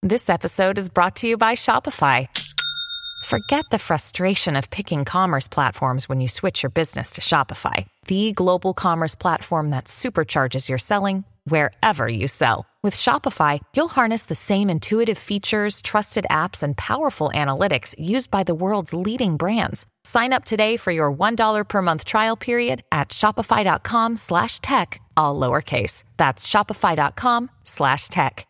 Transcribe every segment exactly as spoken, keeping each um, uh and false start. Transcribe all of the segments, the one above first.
This episode is brought to you by Shopify. Forget the frustration of picking commerce platforms when you switch your business to Shopify, the global commerce platform that supercharges your selling wherever you sell. With Shopify, you'll harness the same intuitive features, trusted apps, and powerful analytics used by the world's leading brands. Sign up today for your one dollar per month trial period at shopify.com slash tech, all lowercase. That's shopify.com slash tech.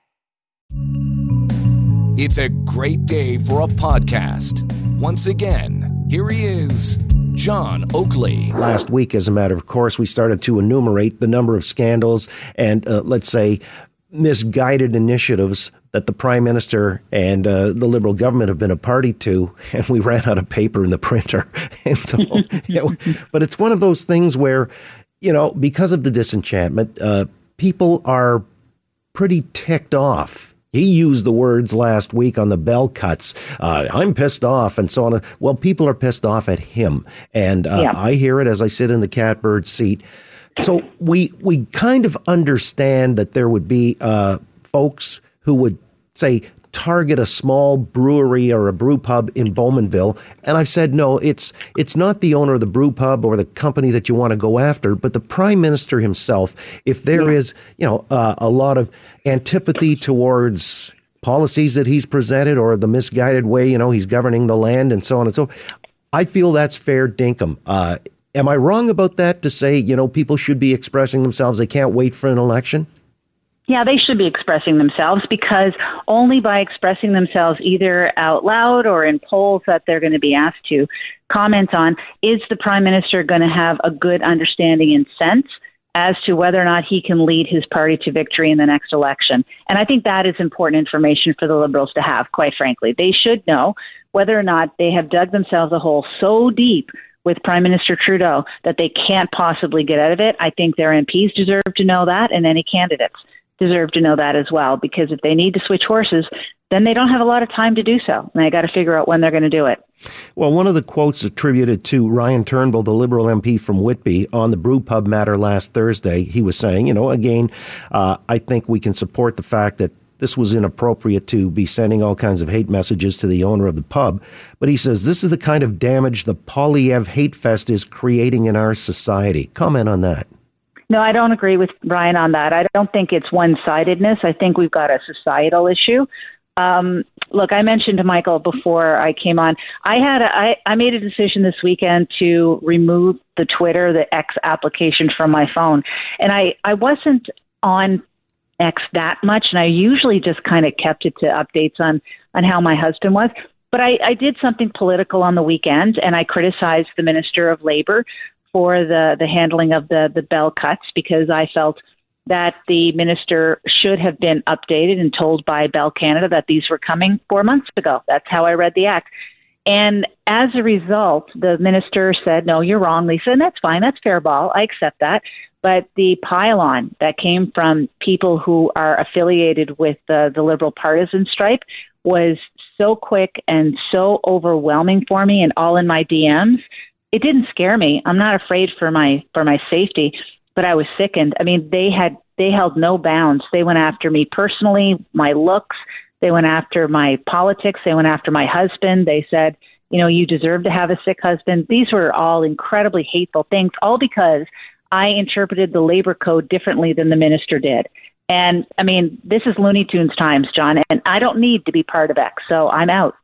It's a great day for a podcast. Once again, here he is, John Oakley. Last week, as a matter of course, we started to enumerate the number of scandals and, uh, let's say, misguided initiatives that the Prime Minister and uh, the Liberal government have been a party to, and we ran out of paper in the printer. And so, you know, but it's one of those things where, you know, because of the disenchantment, uh, people are pretty ticked off. He used the words last week on the Bell cuts. Uh, I'm pissed off and so on. Well, people are pissed off at him. And uh, yeah. I hear it as I sit in the catbird seat. So we we kind of understand that there would be uh, folks who would, say, target a small brewery or a brew pub in Bowmanville. And I've said, no, it's it's not the owner of the brew pub or the company that you want to go after, but the Prime Minister himself. If there yeah. is, you know, uh, a lot of antipathy towards policies that he's presented or the misguided way, you know, he's governing the land and so on and so forth, I feel that's fair dinkum. Uh, am I wrong about that to say, you know, people should be expressing themselves? They can't wait for an election? Yeah, they should be expressing themselves, because only by expressing themselves either out loud or in polls that they're going to be asked to comment on, is the Prime Minister going to have a good understanding and sense as to whether or not he can lead his party to victory in the next election. And I think that is important information for the Liberals to have, quite frankly. They should know whether or not they have dug themselves a hole so deep with Prime Minister Trudeau that they can't possibly get out of it. I think their M Ps deserve to know that, and any candidates deserve to know that as well, because if they need to switch horses, then they don't have a lot of time to do so. And they got to figure out when they're going to do it. Well, one of the quotes attributed to Ryan Turnbull, the Liberal M P from Whitby, on the brew pub matter last Thursday, he was saying, you know, again, uh, I think we can support the fact that this was inappropriate to be sending all kinds of hate messages to the owner of the pub. But he says this is the kind of damage the Poilievre hate fest is creating in our society. Comment on that. No, I don't agree with Ryan on that. I don't think it's one-sidedness. I think we've got a societal issue. Um, look, I mentioned to Michael before I came on, I had a, I, I made a decision this weekend to remove the Twitter, the X application from my phone. And I, I wasn't on X that much, and I usually just kind of kept it to updates on, on how my husband was. But I, I did something political on the weekend, and I criticized the Minister of Labour for the, the handling of the, the Bell cuts, because I felt that the minister should have been updated and told by Bell Canada that these were coming four months ago. That's how I read the act. And as a result, the minister said, no, you're wrong, Lisa, and that's fine. That's fair ball. I accept that. But the pile-on that came from people who are affiliated with the, the Liberal partisan stripe was so quick and so overwhelming for me, and all in my D Ms. It didn't scare me. I'm not afraid for my for my safety, but I was sickened. I mean, they had they held no bounds. They went after me personally, my looks. They went after my politics. They went after my husband. They said, you know, you deserve to have a sick husband. These were all incredibly hateful things, all because I interpreted the labor code differently than the minister did. And I mean, this is Looney Tunes times, John, and I don't need to be part of X, so I'm out.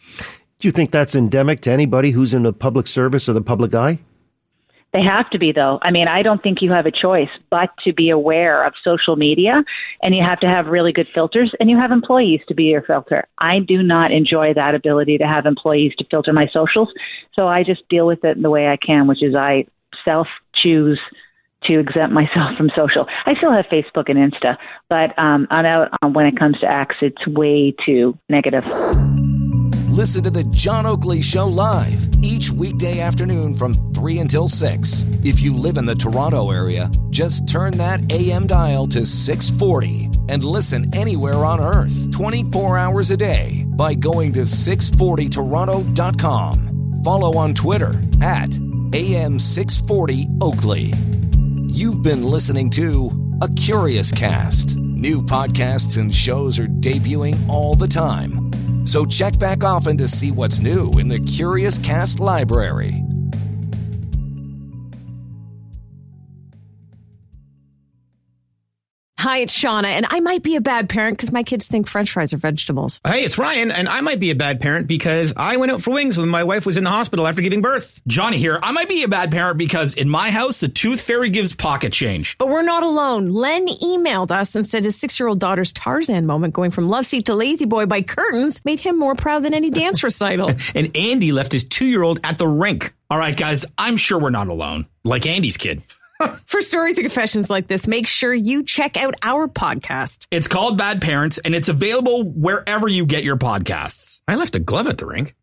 Do you think that's endemic to anybody who's in the public service or the public eye? They have to be, though. I mean, I don't think you have a choice but to be aware of social media, and you have to have really good filters, and you have employees to be your filter. I do not enjoy that ability to have employees to filter my socials, so I just deal with it in the way I can, which is I self-choose to exempt myself from social. I still have Facebook and Insta, but um, I'm out on when it comes to X, it's way too negative. Listen to The John Oakley Show live each weekday afternoon from three until six. If you live in the Toronto area, just turn that A M dial to six forty and listen anywhere on earth twenty-four hours a day by going to six forty toronto dot com. Follow on Twitter at A M six forty Oakley. You've been listening to A Curious Cast. New podcasts and shows are debuting all the time. So check back often to see what's new in the Curious Cast library. Hi, it's Shauna, and I might be a bad parent because my kids think French fries are vegetables. Hey, it's Ryan, and I might be a bad parent because I went out for wings when my wife was in the hospital after giving birth. Johnny here. I might be a bad parent because in my house, the tooth fairy gives pocket change. But we're not alone. Len emailed us and said his six-year-old daughter's Tarzan moment going from love seat to lazy boy by curtains made him more proud than any dance recital. And Andy left his two-year-old at the rink. All right, guys, I'm sure we're not alone. Like Andy's kid. For stories and confessions like this, make sure you check out our podcast. It's called Bad Parents, and it's available wherever you get your podcasts. I left a glove at the rink.